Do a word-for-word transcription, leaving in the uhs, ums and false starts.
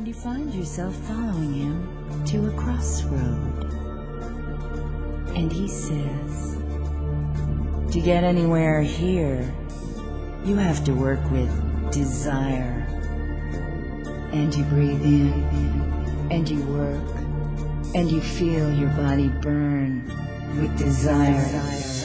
and you find yourself following him to a crossroad. And he says, to get anywhere here, you have to work with desire. And you breathe in, and you work, and you feel your body burn with desire.